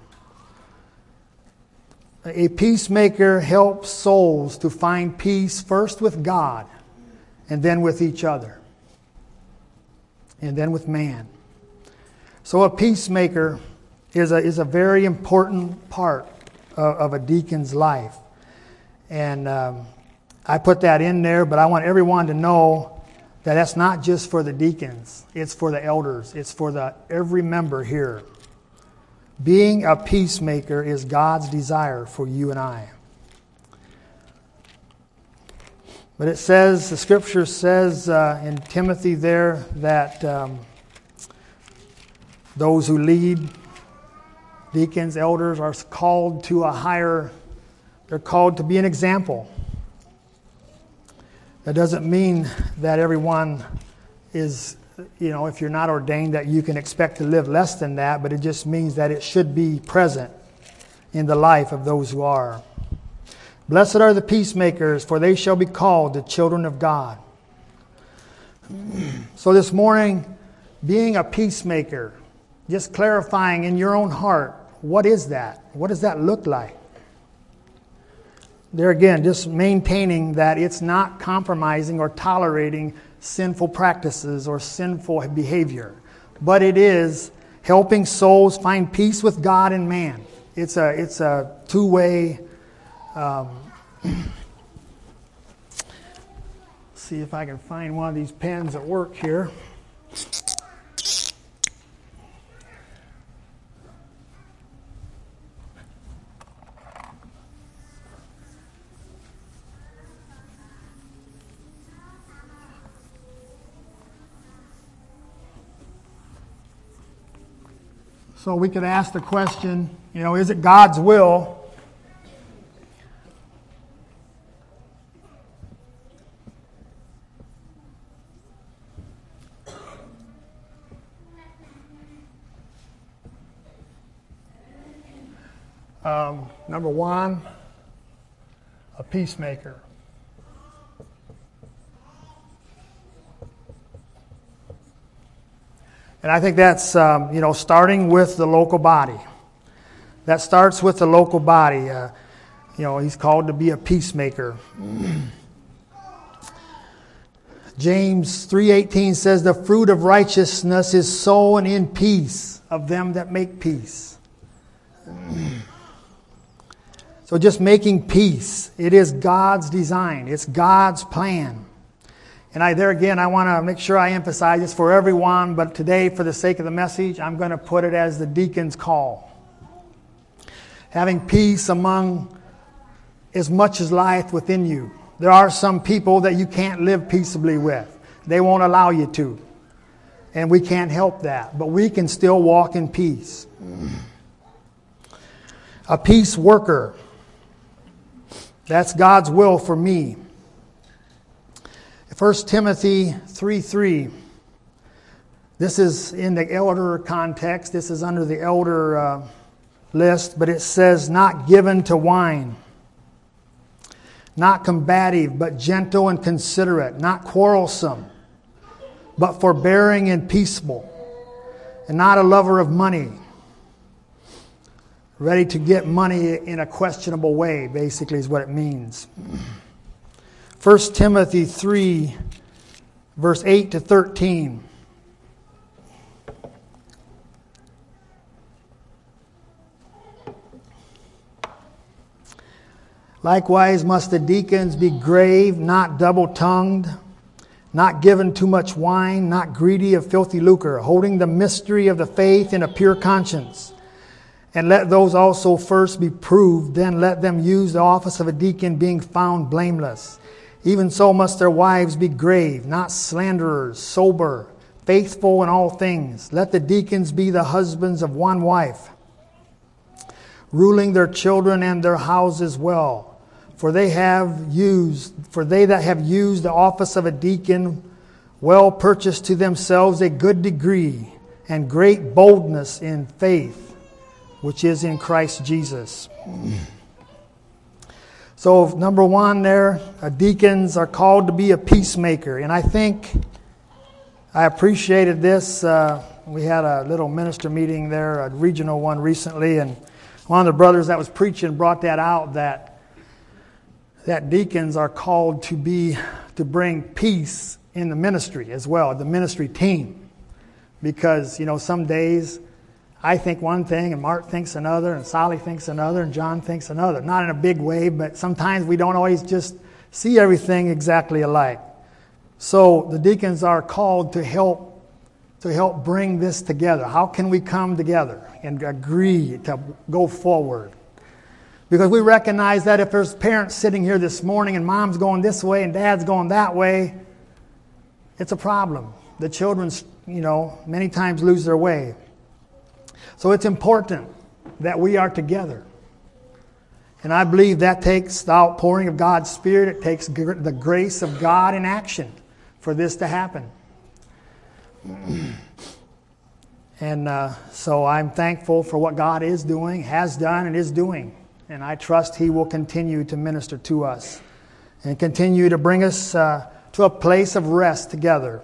A peacemaker helps souls to find peace first with God and then with each other and then with man. So a peacemaker is a very important part of a deacon's life. And I put that in there, but I want everyone to know That's not just for the deacons. It's for the elders. It's for every member here. Being a peacemaker is God's desire for you and I. But it says, the scripture says in Timothy there that those who lead, deacons, elders, are called to they're called to be an example. That doesn't mean that everyone is, if you're not ordained, that you can expect to live less than that, but it just means that it should be present in the life of those who are. Blessed are the peacemakers, for they shall be called the children of God. So this morning, being a peacemaker, just clarifying in your own heart, what is that? What does that look like? There again, just maintaining that it's not compromising or tolerating sinful practices or sinful behavior, but it is helping souls find peace with God and man. It's a two-way. See if I can find one of these pens that work here. So we could ask the question, is it God's will number one, a peacemaker. And I think that's, starting with the local body. That starts with the local body. He's called to be a peacemaker. James 3:18 says, the fruit of righteousness is sown in peace of them that make peace. So just making peace, it is God's design. It's God's plan. And I want to make sure I emphasize this for everyone, but today, for the sake of the message, I'm going to put it as the deacon's call. Having peace among as much as lieth within you. There are some people that you can't live peaceably with. They won't allow you to. And we can't help that. But we can still walk in peace. A peace worker. That's God's will for me. 1 Timothy 3:3. This is in the elder context. This is under the elder list. But it says, not given to wine. Not combative, but gentle and considerate. Not quarrelsome, but forbearing and peaceable. And not a lover of money. Ready to get money in a questionable way, basically, is what it means. 1 Timothy 3, verse 8 to 13. Likewise must the deacons be grave, not double-tongued, not given too much wine, not greedy of filthy lucre, holding the mystery of the faith in a pure conscience. And let those also first be proved, then let them use the office of a deacon, being found blameless. Even so must their wives be grave, not slanderers, sober, faithful in all things. Let the deacons be the husbands of one wife, ruling their children and their houses well. For they that have used the office of a deacon well purchased to themselves a good degree and great boldness in faith, which is in Christ Jesus. So, number one there, deacons are called to be a peacemaker. And I think I appreciated this. We had a little minister meeting there, a regional one recently, and one of the brothers that was preaching brought that out, that deacons are called to bring peace in the ministry as well, the ministry team. Because, some days I think one thing, and Mark thinks another, and Sally thinks another, and John thinks another. Not in a big way, but sometimes we don't always just see everything exactly alike. So the deacons are called to help bring this together. How can we come together and agree to go forward? Because we recognize that if there's parents sitting here this morning and mom's going this way and dad's going that way, it's a problem. The children, many times lose their way. So it's important that we are together. And I believe that takes the outpouring of God's Spirit. It takes the grace of God in action for this to happen. And so I'm thankful for what God is doing, has done, and is doing. And I trust He will continue to minister to us and continue to bring us to a place of rest together.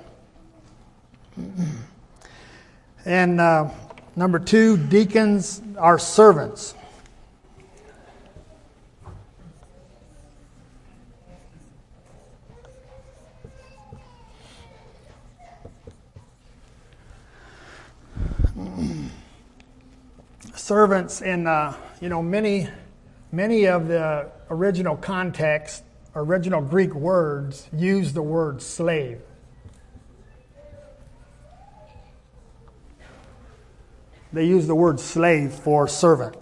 And number 2, deacons are servants. Servants in many of the original context, original Greek words use the word slave. They use the word slave for servant.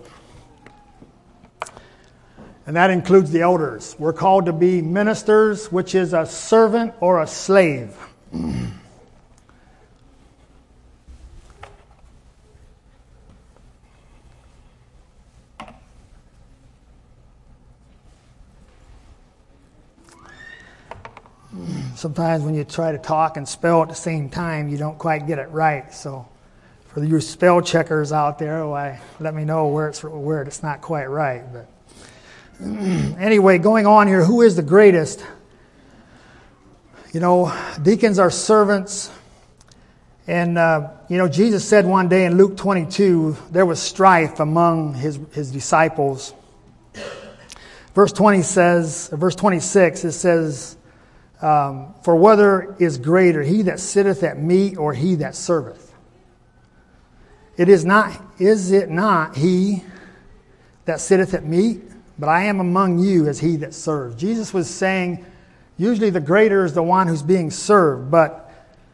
And that includes the elders. We're called to be ministers, which is a servant or a slave. Sometimes when you try to talk and spell at the same time, you don't quite get it right. So for you spell checkers out there, let me know where it's not quite right. But anyway, going on here, who is the greatest? Deacons are servants. And, Jesus said one day in Luke 22, there was strife among his disciples. Verse 26, it says, for whether is greater, he that sitteth at meat or he that serveth? Is it not he that sitteth at meat? But I am among you as he that serves. Jesus was saying, usually the greater is the one who's being served, but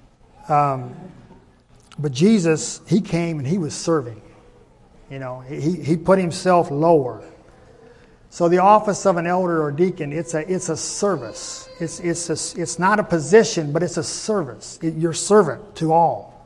Jesus, he came and he was serving. He put himself lower. So the office of an elder or deacon, it's a service. It's not a position, but it's a service. You're servant to all.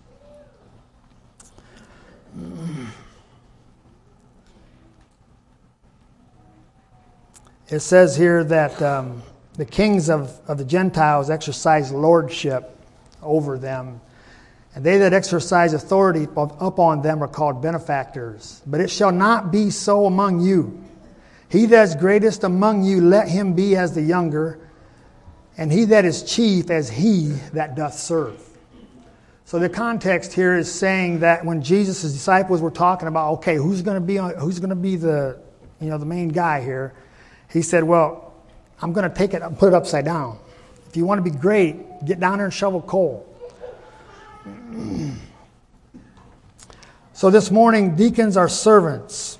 It says here that the kings of the Gentiles exercise lordship over them, and they that exercise authority upon them are called benefactors. But it shall not be so among you. He that is greatest among you, let him be as the younger, and he that is chief as he that doth serve. So the context here is saying that when Jesus' disciples were talking about, okay, who's going to be the main guy here, he said, well, I'm going to take it and put it upside down. If you want to be great, get down there and shovel coal. So this morning, deacons are servants.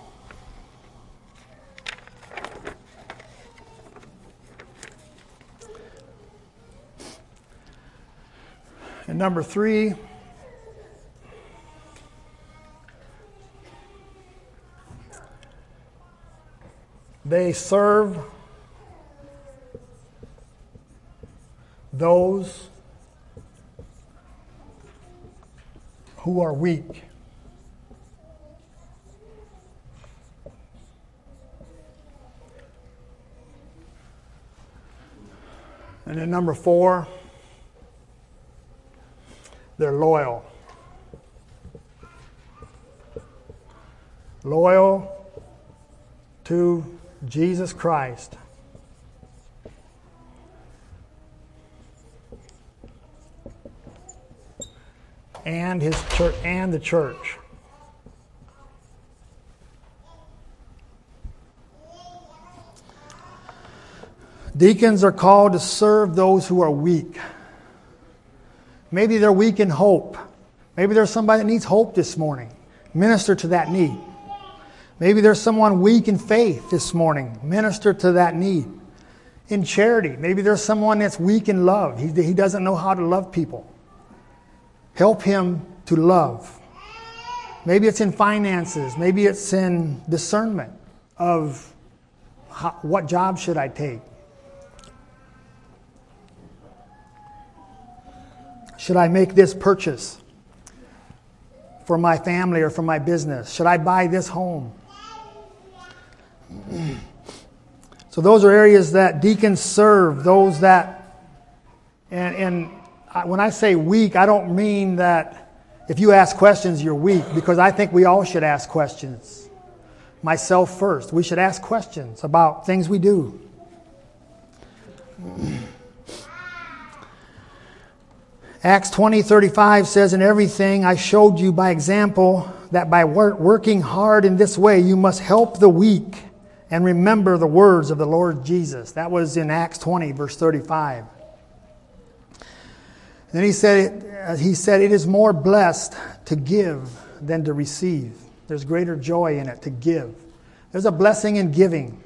And number 3, they serve those who are weak. And then number 4, they're loyal. Loyal to Jesus Christ. And his church and the church. Deacons are called to serve those who are weak. Maybe they're weak in hope. Maybe there's somebody that needs hope this morning. Minister to that need. Maybe there's someone weak in faith this morning. Minister to that need. in charity. Maybe there's someone that's weak in love. He doesn't know how to love people. Help him to love. Maybe it's in finances. Maybe it's in discernment of what job should I take. Should I make this purchase for my family or for my business? Should I buy this home? So those are areas that deacons serve. Those that, and when I say weak, I don't mean that if you ask questions, you're weak, because I think we all should ask questions. Myself first. We should ask questions about things we do. Acts 20:35 says, "In everything I showed you by example that by working hard in this way you must help the weak and remember the words of the Lord Jesus." That was in Acts 20, verse 35. Then he said, "It is more blessed to give than to receive." There's greater joy in it to give. There's a blessing in giving.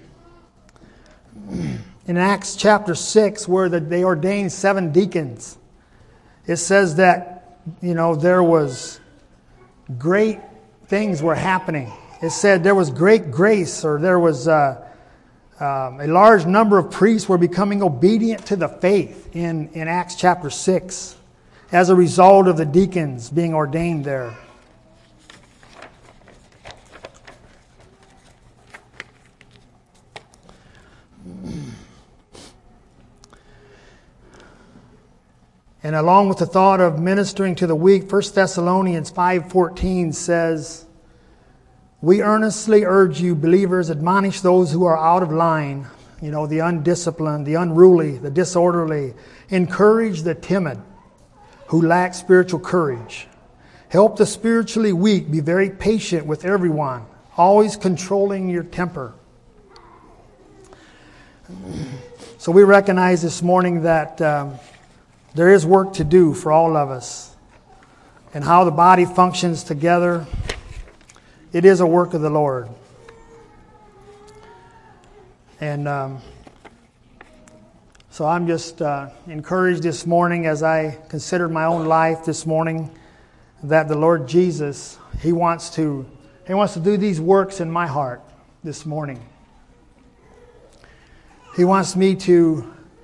In Acts chapter 6, where they ordained 7 deacons, it says that, there was great things were happening. It said there was great grace, or there was a large number of priests were becoming obedient to the faith in Acts chapter 6 as a result of the deacons being ordained there. And along with the thought of ministering to the weak, 1 Thessalonians 5:14 says, "We earnestly urge you, believers, admonish those who are out of line, the undisciplined, the unruly, the disorderly. Encourage the timid who lack spiritual courage. Help the spiritually weak. Be very patient with everyone, always controlling your temper." So we recognize this morning that there is work to do for all of us. And how the body functions together, it is a work of the Lord. And so I'm just encouraged this morning as I considered my own life this morning that the Lord Jesus, He wants to do these works in my heart this morning. He wants me to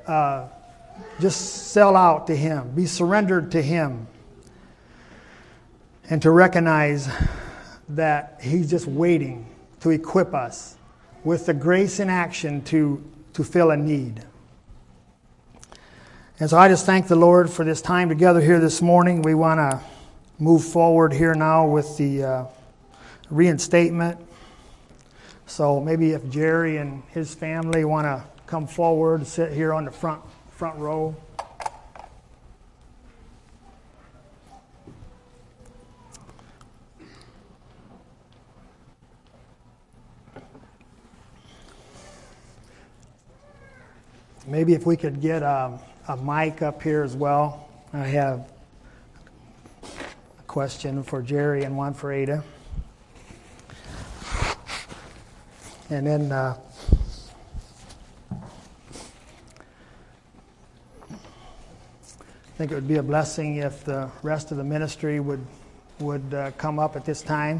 just sell out to Him, be surrendered to Him, and to recognize that He's just waiting to equip us with the grace in action to fill a need. And so I just thank the Lord for this time together here this morning. We want to move forward here now with the reinstatement. So maybe if Jerry and his family want to come forward and sit here on the front row. Maybe if we could get a mic up here as well. I have a question for Jerry and one for Ada. And then I think it would be a blessing if the rest of the ministry would come up at this time.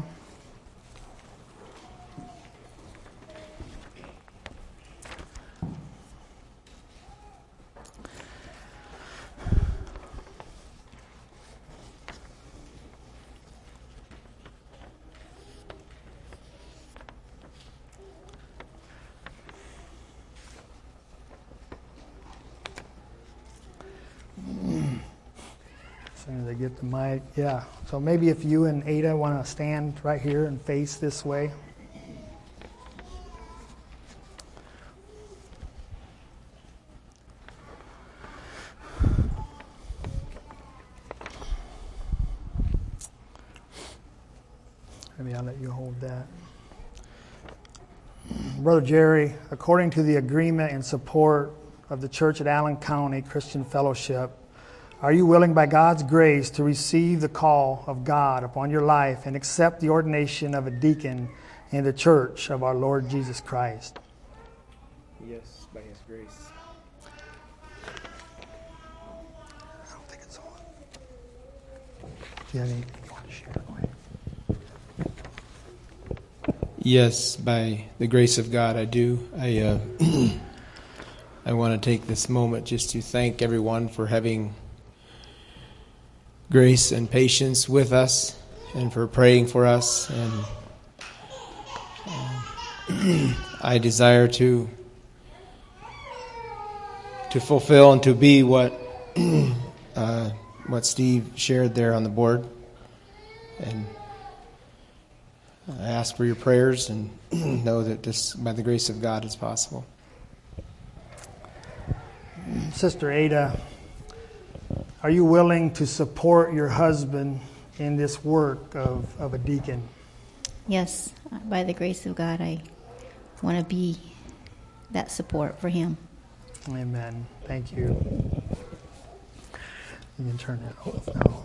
As soon as I get the mic, yeah. So maybe if you and Ada want to stand right here and face this way. Maybe I'll let you hold that. Brother Jerry, according to the agreement and support of the Church at Allen County Christian Fellowship, are you willing by God's grace to receive the call of God upon your life and accept the ordination of a deacon in the Church of our Lord Jesus Christ? Yes, by His grace. you have anything you want to share, go ahead. Yes, by the grace of God, I do. I want to take this moment just to thank everyone for having grace and patience with us and for praying for us. And I desire to fulfill and to be what Steve shared there on the board. And I ask for your prayers and know that this, by the grace of God, is possible. Sister Ada, are you willing to support your husband in this work of a deacon? Yes, by the grace of God, I want to be that support for him. Amen. Thank you. You can turn that off now.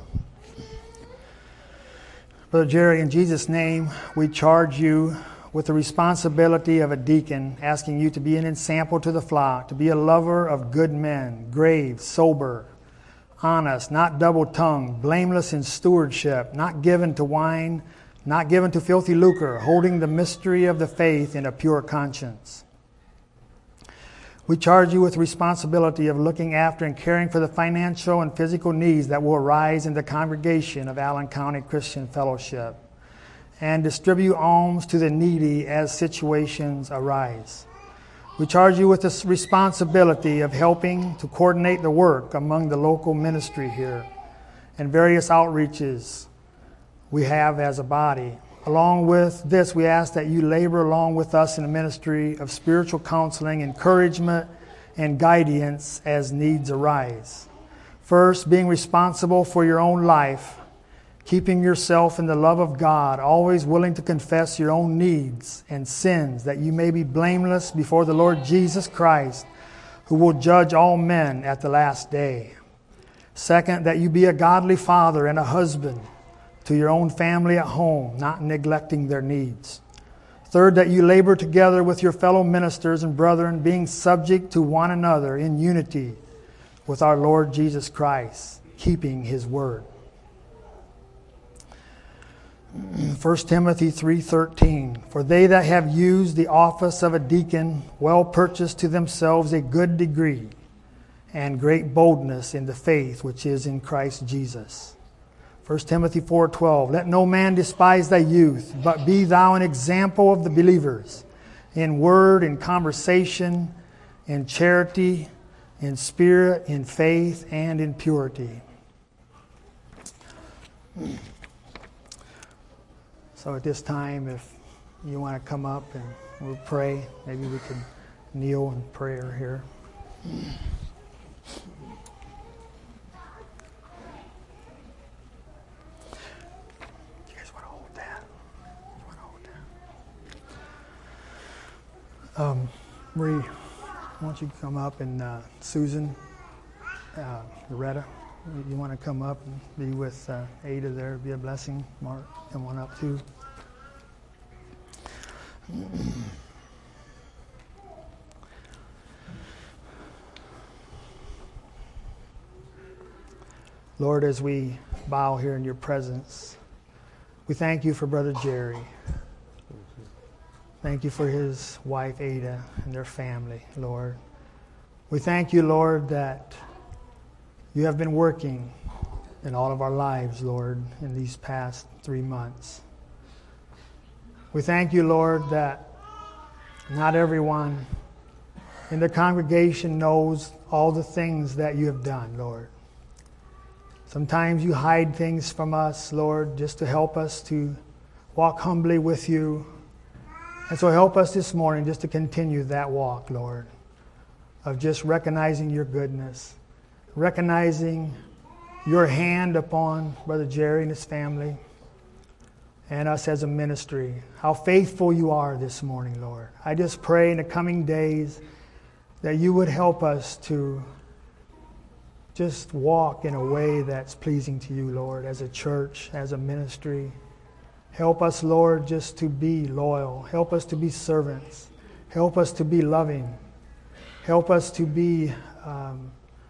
Brother Jerry, in Jesus' name, we charge you with the responsibility of a deacon, asking you to be an example to the flock, to be a lover of good men, grave, sober, honest, not double-tongued, blameless in stewardship, not given to wine, not given to filthy lucre, holding the mystery of the faith in a pure conscience. We charge you with the responsibility of looking after and caring for the financial and physical needs that will arise in the congregation of Allen County Christian Fellowship, and distribute alms to the needy as situations arise. We charge you with the responsibility of helping to coordinate the work among the local ministry here and various outreaches we have as a body. Along with this, we ask that you labor along with us in the ministry of spiritual counseling, encouragement, and guidance as needs arise. First, being responsible for your own life, keeping yourself in the love of God, always willing to confess your own needs and sins, that you may be blameless before the Lord Jesus Christ, who will judge all men at the last day. Second, that you be a godly father and a husband to your own family at home, not neglecting their needs. Third, that you labor together with your fellow ministers and brethren, being subject to one another in unity with our Lord Jesus Christ, keeping His word. 1 Timothy 3:13, for they that have used the office of a deacon well purchased to themselves a good degree and great boldness in the faith which is in Christ Jesus. 1 Timothy 4:12, let no man despise thy youth, but be thou an example of the believers, in word, in conversation, in charity, in spirit, in faith, and in purity. So at this time, if you want to come up and we'll pray, maybe we can kneel in prayer here. You guys want to hold that? You want to hold that? Marie, why don't you come up, and Susan, Loretta, you want to come up and be with Ada there, be a blessing. Mark, come on up too. Lord, as we bow here in your presence, we thank you for Brother Jerry. Thank you for his wife Ada and their family, Lord. We thank you, Lord, that you have been working in all of our lives, Lord, in these past 3 months. We thank you, Lord, that not everyone in the congregation knows all the things that you have done, Lord. Sometimes you hide things from us, Lord, just to help us to walk humbly with you. And so help us this morning just to continue that walk, Lord, of just recognizing your goodness, recognizing your hand upon Brother Jerry and his family and us as a ministry. How faithful you are this morning, Lord. I just pray in the coming days that you would help us to just walk in a way that's pleasing to you, Lord, as a church, as a ministry. Help us, Lord, just to be loyal. Help us to be servants. Help us to be loving. Help us to be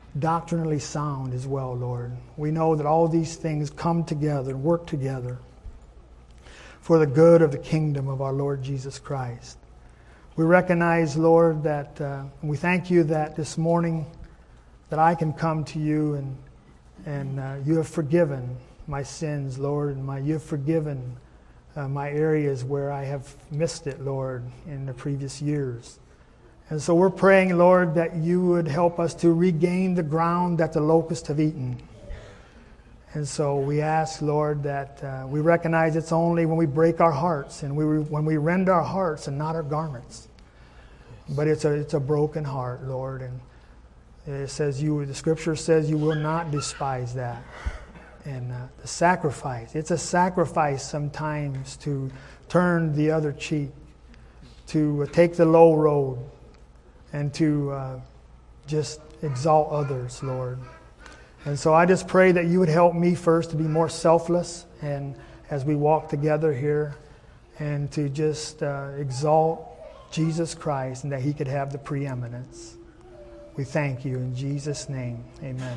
doctrinally sound as well, Lord. We know that all these things come together and work together for the good of the kingdom of our Lord Jesus Christ. We recognize, Lord, that we thank you that this morning that I can come to you and you have forgiven my sins, Lord, and you have forgiven my areas where I have missed it, Lord, in the previous years. And so we're praying, Lord, that you would help us to regain the ground that the locusts have eaten. And so we ask, Lord, that we recognize it's only when we break our hearts and when we rend our hearts and not our garments. But it's a broken heart, Lord, and it says the Scripture says you will not despise that. And the sacrifice, it's a sacrifice sometimes to turn the other cheek, to take the low road, and to just exalt others, Lord. And so I just pray that you would help me first to be more selfless, and as we walk together here, and to just exalt Jesus Christ and that he could have the preeminence. We thank you in Jesus' name. Amen.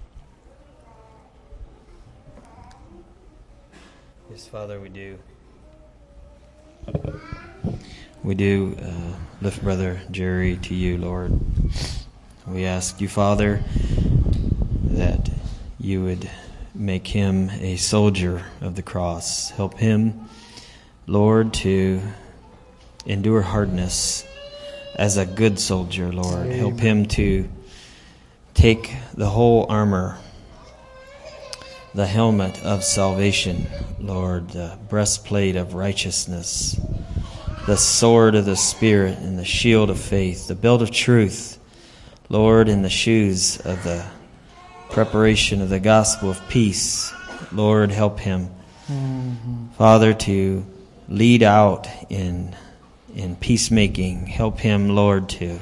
Yes, Father, we do lift Brother Jerry to you, Lord. We ask you, Father, that you would make him a soldier of the cross. Help him, Lord, to endure hardness as a good soldier, Lord. Amen. Help him to take the whole armor, the helmet of salvation, Lord, the breastplate of righteousness, the sword of the Spirit, and the shield of faith, the belt of truth, Lord, and the shoes of the preparation of the gospel of peace. Lord, help him, Father, to lead out in peacemaking. Help him, Lord, to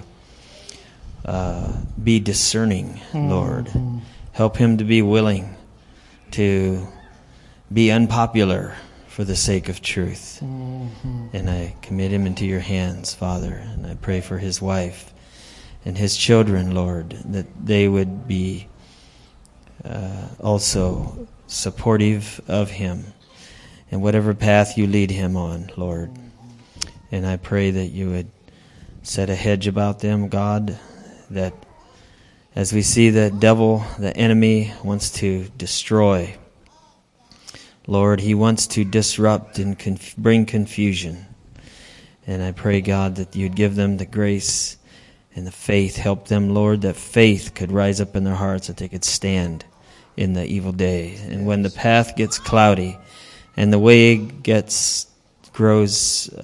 be discerning, Lord. Help him to be willing to be unpopular for the sake of truth. And I commit him into your hands, Father, and I pray for his wife and his children, Lord, that they would be also supportive of him in whatever path you lead him on, Lord. And I pray that you would set a hedge about them, God, that as we see the devil, the enemy, wants to destroy, Lord, he wants to disrupt and bring confusion. And I pray, God, that you'd give them the grace and the faith. Help them, Lord, that faith could rise up in their hearts, that they could stand in the evil day. And when the path gets cloudy and the way grows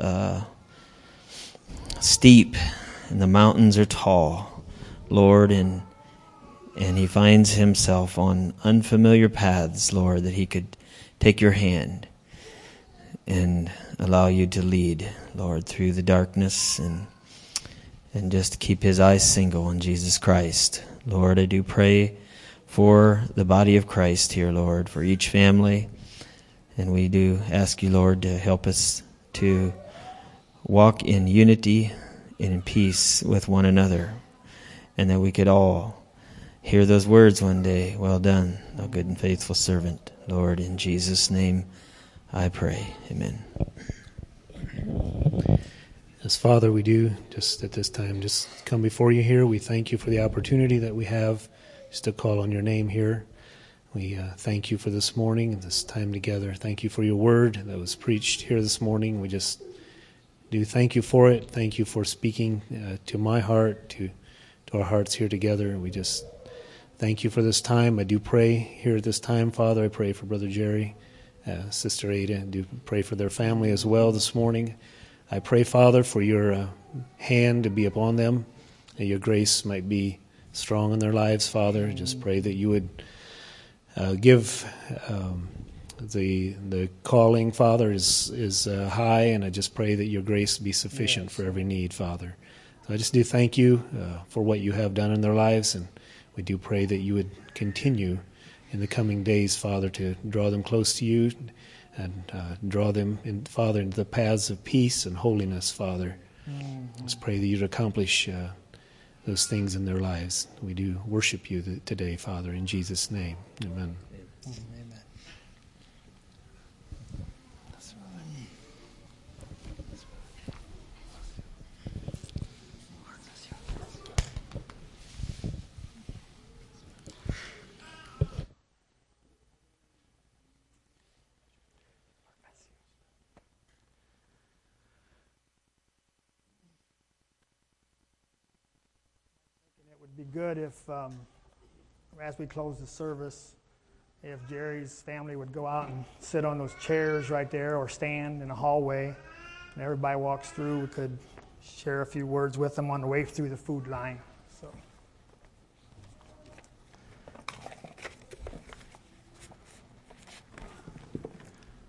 steep and the mountains are tall, Lord, and he finds himself on unfamiliar paths, Lord, that he could take your hand and allow you to lead, Lord, through the darkness and just keep his eyes single on Jesus Christ. Lord, I do pray for the body of Christ here, Lord, for each family. And we do ask you, Lord, to help us to walk in unity and in peace with one another, and that we could all hear those words one day, well done, thou good and faithful servant. Lord, in Jesus' name I pray. Amen. As Father, we do just at this time just come before you here. We thank you for the opportunity that we have just to call on your name here. We thank you for this morning and this time together. Thank you for your word that was preached here this morning. We just do thank you for it. Thank you for speaking to my heart, to our hearts here together. We just thank you for this time. I do pray here at this time, Father. I pray for Brother Jerry, Sister Ada. I do pray for their family as well this morning. I pray, Father, for your hand to be upon them, that your grace might be strong in their lives, Father. Just pray that you would give the calling, Father, is high, and I just pray that your grace be sufficient for every need, Father. So I just do thank you for what you have done in their lives, and we do pray that you would continue in the coming days, Father, to draw them close to you and draw them, Father, into the paths of peace and holiness, Father. Let's pray that you'd accomplish those things in their lives. We do worship you today, Father, in Jesus' name. Amen. Amen. It would be good if, as we close the service, if Jerry's family would go out and sit on those chairs right there or stand in the hallway, and everybody walks through, we could share a few words with them on the way through the food line.